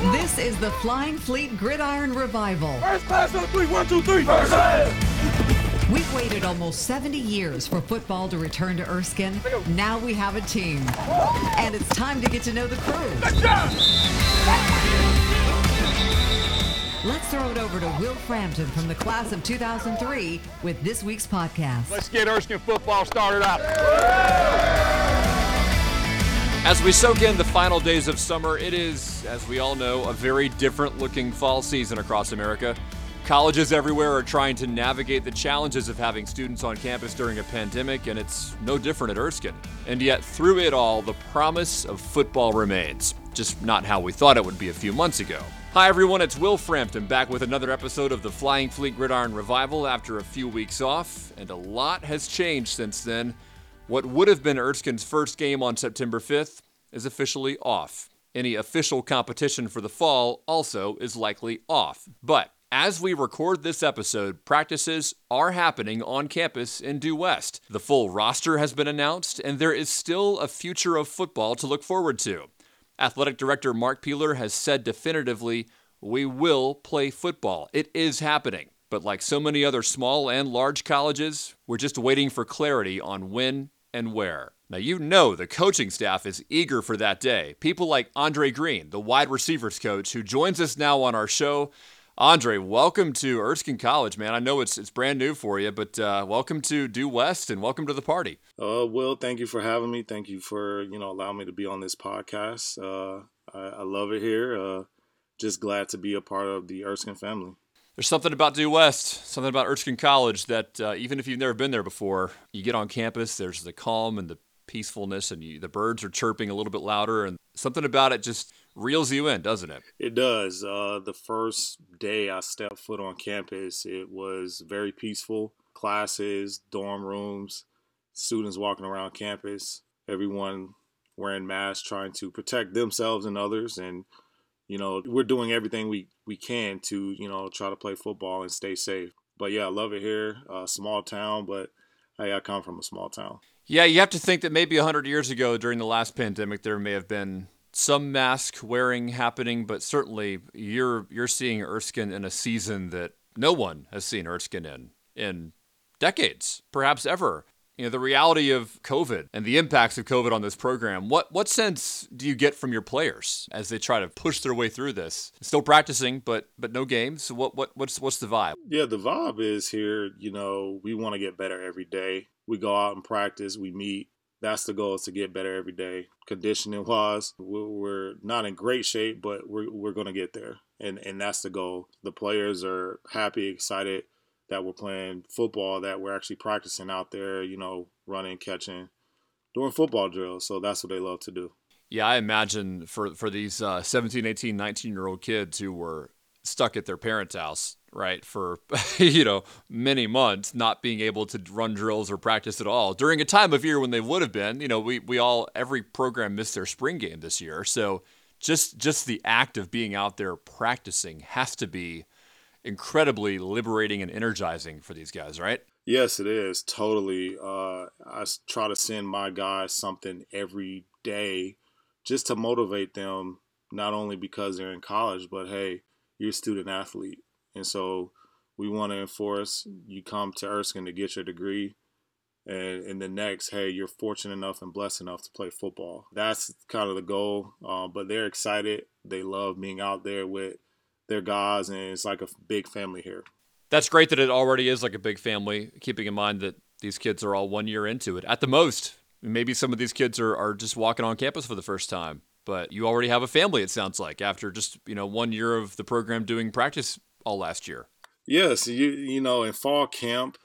This is the Flying Fleet Gridiron Revival. First class on three, 1, 2, 3. First class. We've waited almost 70 years for football to return to Erskine. Now we have a team. And it's time to get to know the crew. Let's throw it over to Will Frampton from the class of 2003 with this week's podcast. Let's get Erskine football started out. As we soak in the final days of summer, it is, as we all know, a very different looking fall season across America. Colleges everywhere are trying to navigate the challenges of having students on campus during a pandemic, and it's no different at Erskine. And yet, through it all, the promise of football remains, just not how we thought it would be a few months ago. Hi everyone, it's Will Frampton back with another episode of the Flying Fleet Gridiron Revival after a few weeks off, and a lot has changed since then. What would have been Erskine's first game on September 5th is officially off. Any official competition for the fall also is likely off. But as we record this episode, practices are happening on campus in Due West. The full roster has been announced, and there is still a future of football to look forward to. Athletic Director Mark Peeler has said definitively, we will play football. It is happening. But like so many other small and large colleges, we're just waiting for clarity on when and where. Now, you know the coaching staff is eager for that day. People like Andre Green, the wide receivers coach, who joins us now on our show. Andre, welcome to Erskine College, man. I know it's brand new for you, but welcome to Due West and welcome to the party. Will, thank you for having me. Thank you for, allowing me to be on this podcast. I love it here. Just glad to be a part of the Erskine family. There's something about Due West, something about Erskine College that even if you've never been there before, you get on campus, there's the calm and the peacefulness, and the birds are chirping a little bit louder, and something about it just reels you in, doesn't it? It does. The first day I stepped foot on campus, it was very peaceful. Classes, dorm rooms, students walking around campus, everyone wearing masks, trying to protect themselves and others, and we're doing everything we can to, try to play football and stay safe. But yeah, I love it here. Small town, but hey, I come from a small town. Yeah, you have to think that maybe 100 years ago during the last pandemic, there may have been some mask wearing happening, but certainly you're seeing Erskine in a season that no one has seen Erskine in decades, perhaps ever. The reality of COVID and the impacts of COVID on this program, what sense do you get from your players as they try to push their way through this? Still practicing, but no games. So what's the vibe? Yeah, the vibe is here, we want to get better every day. We go out and practice, we meet. That's the goal, is to get better every day. Conditioning wise, we're not in great shape, but we're going to get there. And that's the goal. The players are happy, excited that we're playing football, that we're actually practicing out there, running, catching, doing football drills. So that's what they love to do. Yeah, I imagine for these 17, 18, 19-year-old kids who were stuck at their parents' house, right, for, many months, not being able to run drills or practice at all during a time of year when they would have been, every program missed their spring game this year. So just the act of being out there practicing has to be incredibly liberating and energizing for these guys, right? Yes, it is. Totally. I try to send my guys something every day just to motivate them, not only because they're in college, but hey, you're a student athlete. And so we want to enforce you come to Erskine to get your degree. And in the next, hey, you're fortunate enough and blessed enough to play football. That's kind of the goal. But they're excited. They love being out there with their guys, and it's like a big family here. That's great that it already is like a big family, keeping in mind that these kids are all 1 year into it. At the most, maybe some of these kids are just walking on campus for the first time, but you already have a family, it sounds like, after just 1 year of the program doing practice all last year. Yes, in fall camp,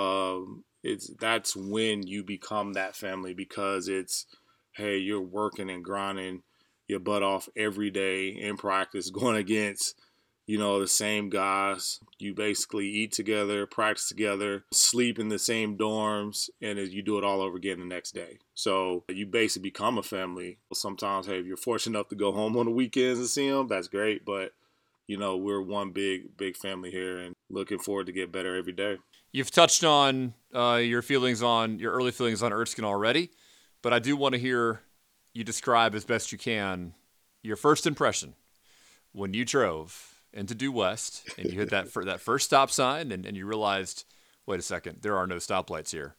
that's when you become that family, because it's, hey, you're working and grinding your butt off every day in practice, going against the same guys. You basically eat together, practice together, sleep in the same dorms, and you do it all over again the next day. So you basically become a family. Sometimes, hey, if you're fortunate enough to go home on the weekends and see them, that's great. But, we're one big family here, and looking forward to get better every day. You've touched on your early feelings on Erskine already, but I do want to hear you describe as best you can your first impression when you drove into Due West and you hit that first stop sign and you realized, wait a second, there are no stoplights here.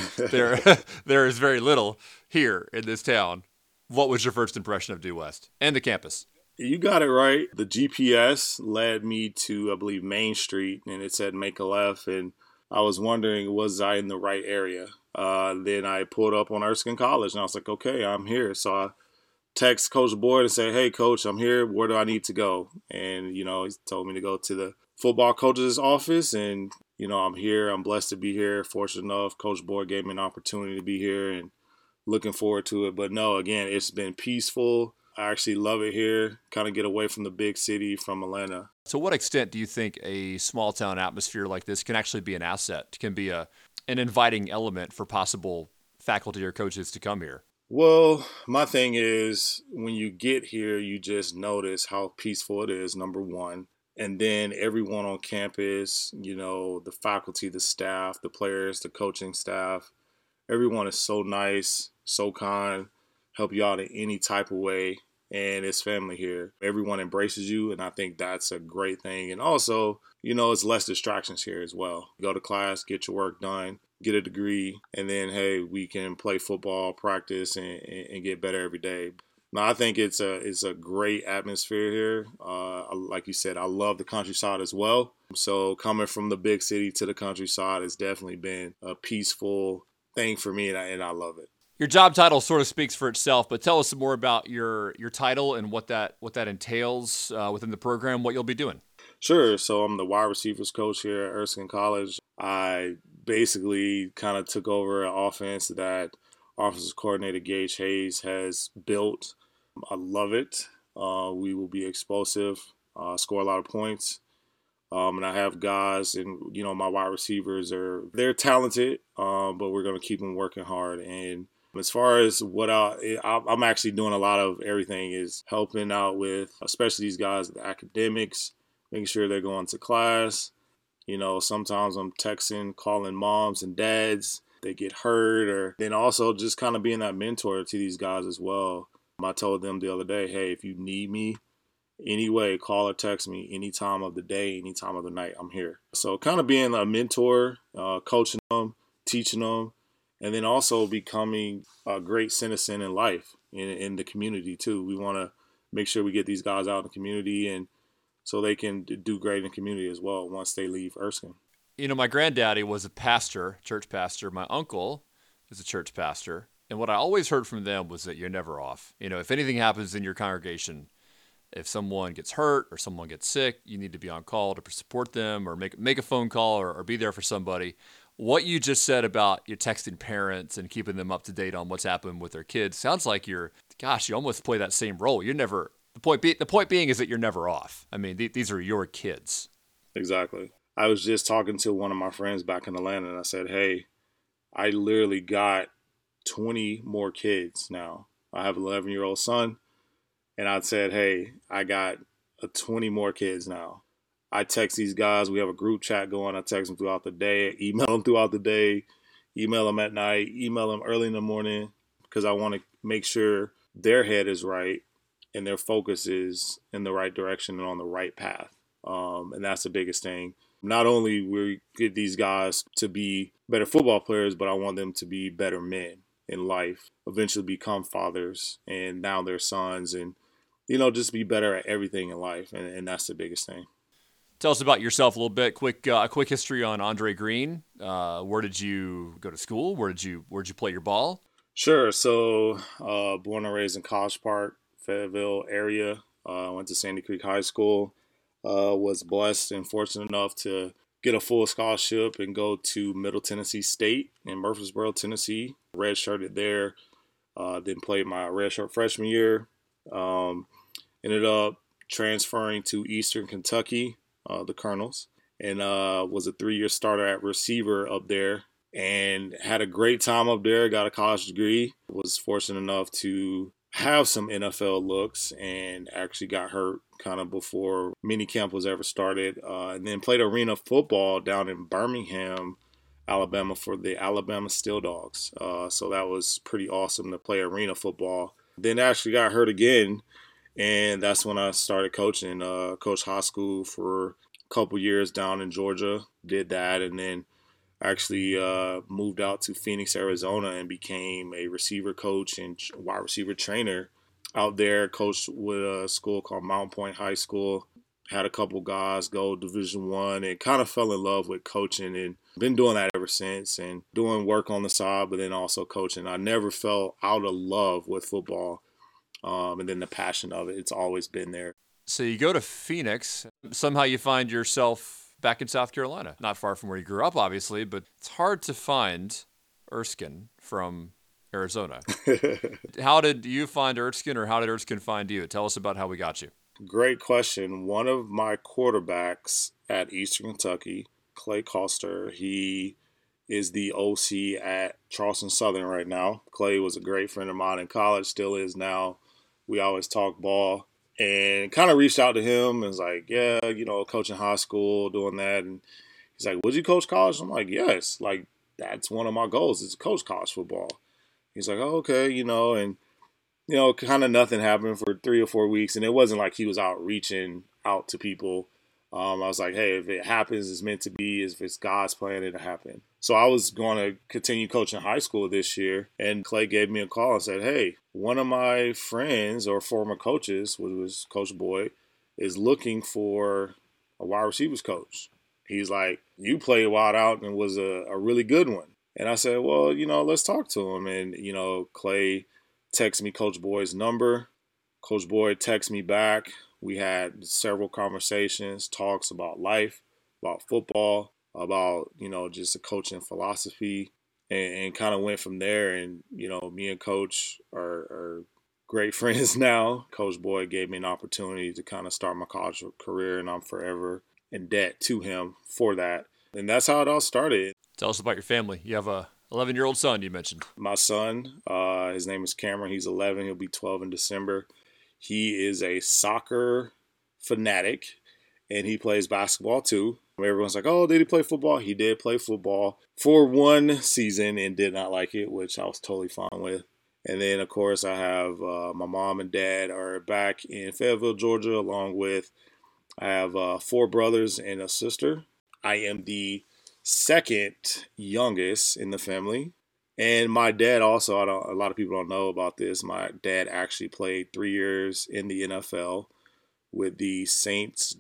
there is very little here in this town. What was your first impression of Due West and the campus? You got it right. The GPS led me to, I believe, Main Street, and it said make a left, and I was wondering, was I in the right area? Then I pulled up on Erskine College, and I was like, okay, I'm here. So I text Coach Boyd and say, hey, Coach, I'm here. Where do I need to go? And, he told me to go to the football coach's office, and, I'm here. I'm blessed to be here. Fortunate enough, Coach Boyd gave me an opportunity to be here, and looking forward to it. But no, again, it's been peaceful. I actually love it here, kind of get away from the big city, from Atlanta. To what extent do you think a small town atmosphere like this can actually be an asset, can be an inviting element for possible faculty or coaches to come here? Well, my thing is, when you get here, you just notice how peaceful it is, number one. And then everyone on campus, the faculty, the staff, the players, the coaching staff, everyone is so nice, so kind, help you out in any type of way. And it's family here. Everyone embraces you, and I think that's a great thing. And also, it's less distractions here as well. Go to class, get your work done, get a degree, and then, hey, we can play football, practice, and get better every day. Now, I think it's a great atmosphere here. Like you said, I love the countryside as well. So coming from the big city to the countryside has definitely been a peaceful thing for me, and I love it. Your job title sort of speaks for itself, but tell us some more about your title and what that entails within the program, what you'll be doing. Sure. So I'm the wide receivers coach here at Erskine College. I basically kind of took over an offense that offensive coordinator Gage Hayes has built. I love it. We will be explosive, score a lot of points. And I have guys, and my wide receivers they're talented, but we're going to keep them working hard. And as far as what I'm actually doing, a lot of everything is helping out with, especially these guys, the academics, making sure they're going to class. Sometimes I'm texting, calling moms and dads. They get hurt, or then also just kind of being that mentor to these guys as well. I told them the other day, hey, if you need me anyway, call or text me any time of the day, any time of the night, I'm here. So kind of being a mentor, coaching them, teaching them, and then also becoming a great citizen in life, in the community too. We want to make sure we get these guys out in the community, and so they can do great in the community as well once they leave Erskine. My granddaddy was a pastor, church pastor. My uncle is a church pastor. And what I always heard from them was that you're never off. If anything happens in your congregation, if someone gets hurt or someone gets sick, you need to be on call to support them or make a phone call or be there for somebody. What you just said about you texting parents and keeping them up to date on what's happening with their kids sounds like you almost play that same role. You're never, the point being is that you're never off. I mean, these are your kids. Exactly. I was just talking to one of my friends back in Atlanta, and I said, hey, I literally got 20 more kids now. I have an 11-year-old son, and I said, hey, I got 20 more kids now. I text these guys. We have a group chat going. I text them throughout the day, email them throughout the day, email them at night, email them early in the morning, because I want to make sure their head is right and their focus is in the right direction and on the right path. And that's the biggest thing. Not only we get these guys to be better football players, but I want them to be better men in life, eventually become fathers, and now they're sons, and, just be better at everything in life. And that's the biggest thing. Tell us about yourself a little bit. A quick history on Andre Green. Where did you go to school? Where'd you play your ball? Sure. So born and raised in College Park, Fayetteville area. Went to Sandy Creek High School. Was blessed and fortunate enough to get a full scholarship and go to Middle Tennessee State in Murfreesboro, Tennessee. Redshirted there. Then played my redshirt freshman year. Ended up transferring to Eastern Kentucky, the Colonels, and was a 3-year starter at receiver up there. And had a great time up there. Got a college degree. Was fortunate enough to have some NFL looks and actually got hurt kind of before minicamp was ever started. And then played arena football down in Birmingham, Alabama for the Alabama Steel Dogs. So that was pretty awesome to play arena football. Then actually got hurt again And that's when I started coaching. Coached high school for a couple years down in Georgia. Did that, and then actually moved out to Phoenix, Arizona, and became a receiver coach and wide receiver trainer out there. Coached with a school called Mountain Point High School. Had a couple guys go Division I, and kind of fell in love with coaching, and been doing that ever since, and doing work on the side, but then also coaching. I never fell out of love with football. And then the passion of it, it's always been there. So you go to Phoenix. Somehow you find yourself back in South Carolina. Not far from where you grew up, obviously, but it's hard to find Erskine from Arizona. How did you find Erskine, or how did Erskine find you? Tell us about how we got you. Great question. One of my quarterbacks at Eastern Kentucky, Clay Coster, he is the OC at Charleston Southern right now. Clay was a great friend of mine in college, still is now. We always talk ball, and kind of reached out to him and was like, yeah, coaching high school, doing that. And he's like, would you coach college? I'm like, yes. Like, that's one of my goals is to coach college football. He's like, oh, okay, and, kind of nothing happened for 3 or 4 weeks. And it wasn't like he was out reaching out to people. I was like, hey, if it happens, it's meant to be. If it's God's plan, it'll happen. So I was going to continue coaching high school this year. And Clay gave me a call and said, hey, one of my friends or former coaches, which was Coach Boyd, is looking for a wide receivers coach. He's like, you played wild out and was a really good one. And I said, well, let's talk to him. And, Clay texted me Coach Boyd's number. Coach Boyd texted me back. We had several conversations, talks about life, about football, about, just a coaching philosophy, and kind of went from there. And, me and Coach are great friends now. Coach Boyd gave me an opportunity to kind of start my college career, and I'm forever in debt to him for that. And that's how it all started. Tell us about your family. You have a 11-year-old son you mentioned. My son, his name is Cameron. He's 11. He'll be 12 in December. He is a soccer fanatic, and he plays basketball too. Everyone's like, oh, did he play football? He did play football for one season and did not like it, which I was totally fine with. And then, of course, I have my mom and dad are back in Fayetteville, Georgia, along with I have 4 brothers and a sister. I am the second youngest in the family. And my dad also, a lot of people don't know about this, my dad actually played 3 years in the NFL with the Saints,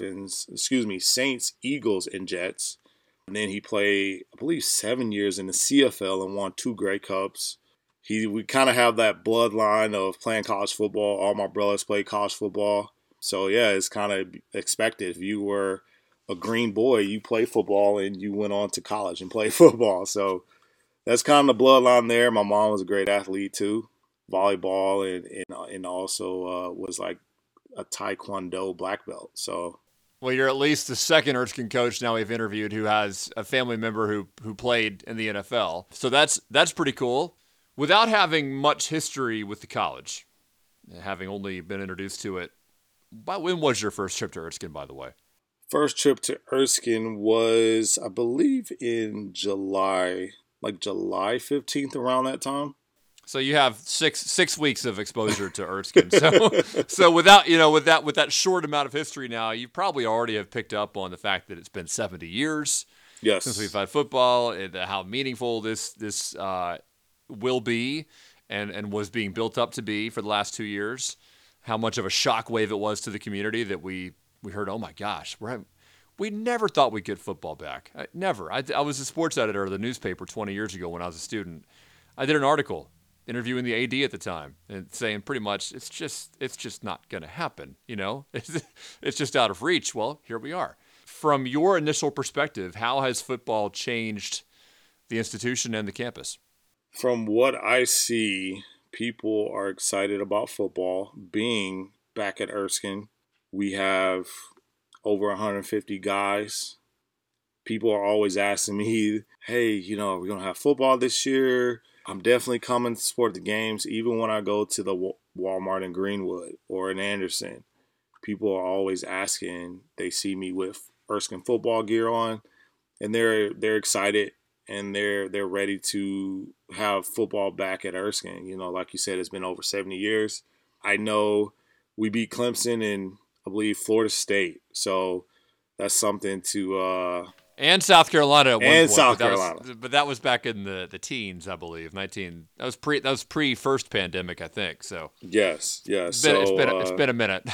Eagles, and Jets. And then he played, I believe, 7 years in the CFL and won 2 Grey Cups. We kind of have that bloodline of playing college football. All my brothers played college football. So, yeah, it's kind of expected. If you were a green boy, you play football and you went on to college and played football. So that's kind of the bloodline there. My mom was a great athlete too, volleyball, and also was like a Taekwondo black belt. So, well, you're at least the second Erskine coach now we've interviewed who has a family member who played in the NFL. So that's pretty cool. Without having much history with the college, having only been introduced to it, when was your first trip to Erskine, by the way? First trip to Erskine was, I believe, in July. Like July 15th, around that time. So you have six weeks of exposure to Erskine. So with that short amount of history now, you probably already have picked up on the fact that it's been 70 years since we've had football, and how meaningful this will be and was being built up to be for the last 2 years. How much of a shockwave it was to the community that we heard, oh my gosh, we never thought we'd get football back. Never. I was a sports editor of the newspaper 20 years ago when I was a student. I did an article interviewing the AD at the time and saying pretty much it's just not going to happen. It's just out of reach. Well, here we are. From your initial perspective, how has football changed the institution and the campus? From what I see, people are excited about football being back at Erskine. We have over 150 guys. People are always asking me, hey, are we going to have football this year? I'm definitely coming to support the games, even when I go to the Walmart in Greenwood or in Anderson. People are always asking. They see me with Erskine football gear on, and they're excited, and they're ready to have football back at Erskine. Like you said, it's been over 70 years. I know we beat Clemson and I believe Florida State. So that's something to and South Carolina at one point. South Carolina. But that was back in the teens, I believe. 19. That was pre first pandemic, I think. So yes. It's been a minute.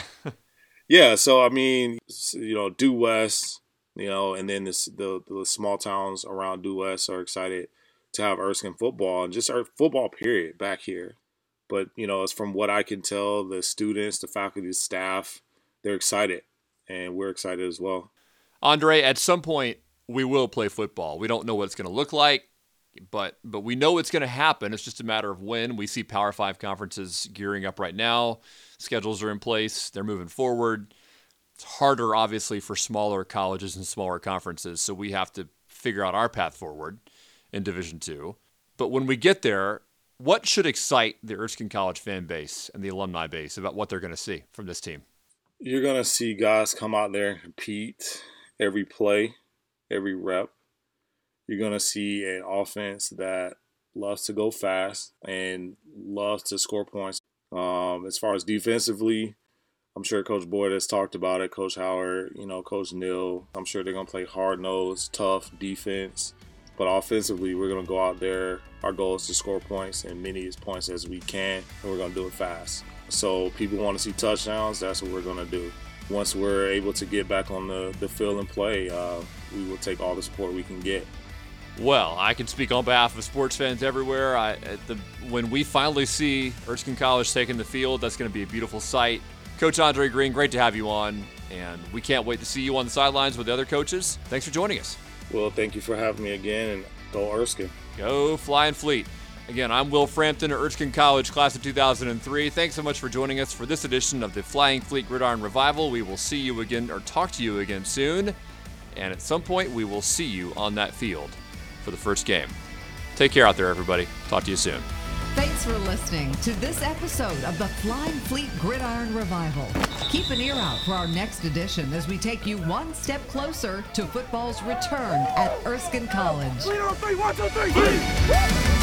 Yeah, so I mean, Due West, and then the small towns around Due West are excited to have Erskine football and just our football period back here. But it's from what I can tell, the students, the faculty, the staff, they're excited, and we're excited as well. Andre, at some point we will play football. We don't know what it's going to look like, but we know it's going to happen. It's just a matter of when. We see Power 5 conferences gearing up right now. Schedules are in place. They're moving forward. It's harder, obviously, for smaller colleges and smaller conferences, so we have to figure out our path forward in Division II. But when we get there, what should excite the Erskine College fan base and the alumni base about what they're going to see from this team? You're going to see guys come out there and compete every play, every rep. You're going to see an offense that loves to go fast and loves to score points. As far as defensively, I'm sure Coach Boyd has talked about it. Coach Howard, Coach Neal. I'm sure they're going to play hard-nosed, tough defense. But offensively, we're going to go out there. Our goal is to score points and many points as we can, and we're going to do it fast. So people want to see touchdowns. That's what we're going to do. Once we're able to get back on the field and play, we will take all the support we can get. Well, I can speak on behalf of sports fans everywhere. When we finally see Erskine College taking the field, that's going to be a beautiful sight. Coach Andre Green, great to have you on, and we can't wait to see you on the sidelines with the other coaches. Thanks for joining us. Well, thank you for having me again, and go Erskine. Go Flying Fleet. Again, I'm Will Frampton, Erskine College, class of 2003. Thanks so much for joining us for this edition of the Flying Fleet Gridiron Revival. We will see you again, or talk to you again soon, and at some point we will see you on that field for the first game. Take care out there, everybody. Talk to you soon. Thanks for listening to this episode of the Flying Fleet Gridiron Revival. Keep an ear out for our next edition as we take you one step closer to football's return at Erskine College. Leader on three, 1, 2, 3.